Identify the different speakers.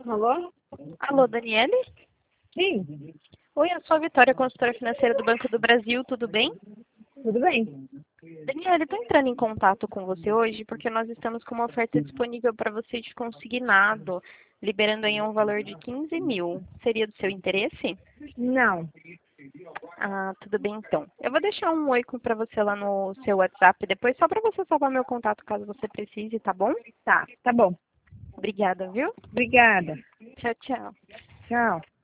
Speaker 1: Alô?
Speaker 2: Alô, Daniele?
Speaker 1: Sim,
Speaker 2: Oi, eu sou a Vitória, consultora financeira do Banco do Brasil, tudo bem?
Speaker 1: tudo bem.
Speaker 2: Daniele, estou entrando em contato com você hoje porque nós estamos com uma oferta disponível para você de consignado, liberando aí um valor de 15 mil. Seria do seu interesse?
Speaker 1: Não.
Speaker 2: Ah, tudo bem então. Eu vou deixar um oi para você lá no seu WhatsApp depois, só para você salvar meu contato caso você precise, tá bom?
Speaker 1: Tá bom.
Speaker 2: Obrigada, viu?
Speaker 1: Obrigada.
Speaker 2: Tchau, tchau.
Speaker 1: Tchau.